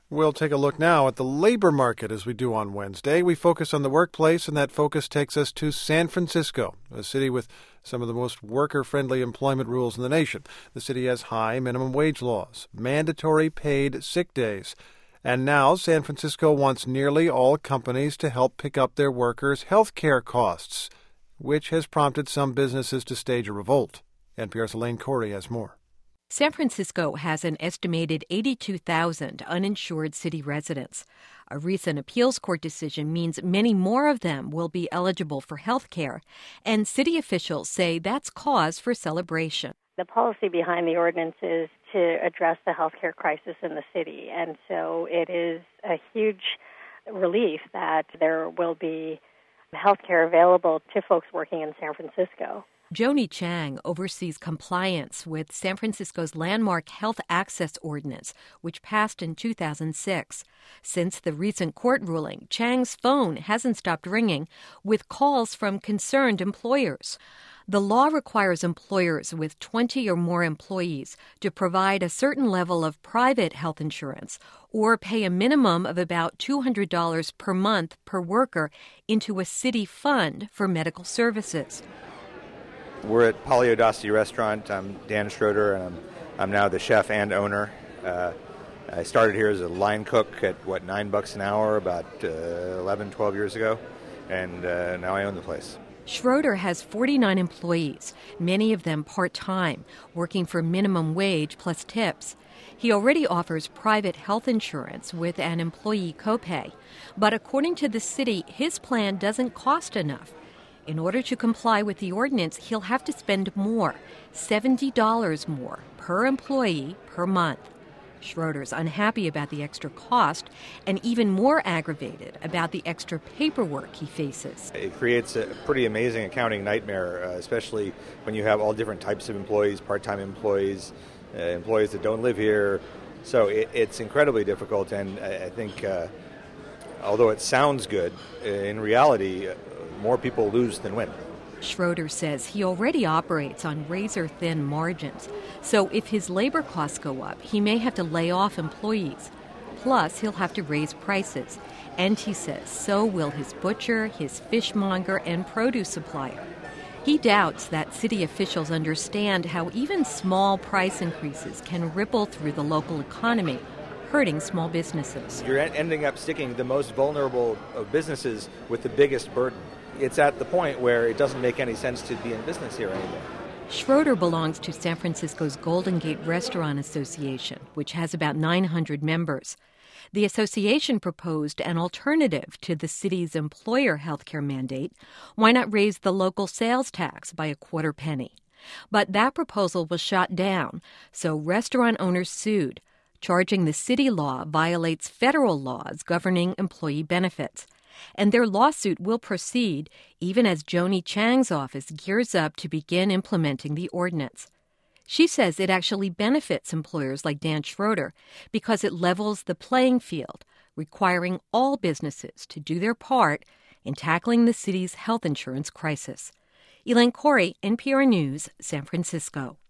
We'll take a look now at the labor market as we do on Wednesday. We focus on the workplace, and that focus takes us to San Francisco, a city with some of the most worker-friendly employment rules in the nation. The city has high minimum wage laws, mandatory paid sick days, and now San Francisco wants nearly all companies to help pick up their workers' health care costs, which has prompted some businesses to stage a revolt. NPR's Elaine Corey has more. San Francisco has an estimated 82,000 uninsured city residents. A recent appeals court decision means many more of them will be eligible for health care, and city officials say that's cause for celebration. The policy behind the ordinance is to address the health care crisis in the city, and so it is a huge relief that there will be health care available to folks working in San Francisco. Joni Chang oversees compliance with San Francisco's landmark Health Access Ordinance, which passed in 2006. Since the recent court ruling, Chang's phone hasn't stopped ringing with calls from concerned employers. The law requires employers with 20 or more employees to provide a certain level of private health insurance or pay a minimum of about $200 per month per worker into a city fund for medical services. We're at Paleodasti Restaurant. I'm Dan Schroeder, and I'm now the chef and owner. I started here as a line cook at, $9 an hour about 11, 12 years ago, and now I own the place. Schroeder has 49 employees, many of them part-time, working for minimum wage plus tips. He already offers private health insurance with an employee copay, but according to the city, his plan doesn't cost enough. In order to comply with the ordinance, he'll have to spend more, $70 more per employee per month. Schroeder's unhappy about the extra cost and even more aggravated about the extra paperwork he faces. It creates a pretty amazing accounting nightmare, especially when you have all different types of employees, part-time employees, employees that don't live here. So it's incredibly difficult, and I think although it sounds good, in reality, more people lose than win. Schroeder says he already operates on razor-thin margins, so if his labor costs go up, he may have to lay off employees. Plus, he'll have to raise prices, and he says so will his butcher, his fishmonger, and produce supplier. He doubts that city officials understand how even small price increases can ripple through the local economy, hurting small businesses. You're ending up sticking the most vulnerable of businesses with the biggest burden. It's at the point where it doesn't make any sense to be in business here anymore. Schroeder belongs to San Francisco's Golden Gate Restaurant Association, which has about 900 members. The association proposed an alternative to the city's employer health care mandate. Why not raise the local sales tax by a quarter penny? But that proposal was shot down, so restaurant owners sued, charging the city law violates federal laws governing employee benefits. And their lawsuit will proceed even as Joni Chang's office gears up to begin implementing the ordinance. She says it actually benefits employers like Dan Schroeder because it levels the playing field, requiring all businesses to do their part in tackling the city's health insurance crisis. Elaine Corey, NPR News, San Francisco.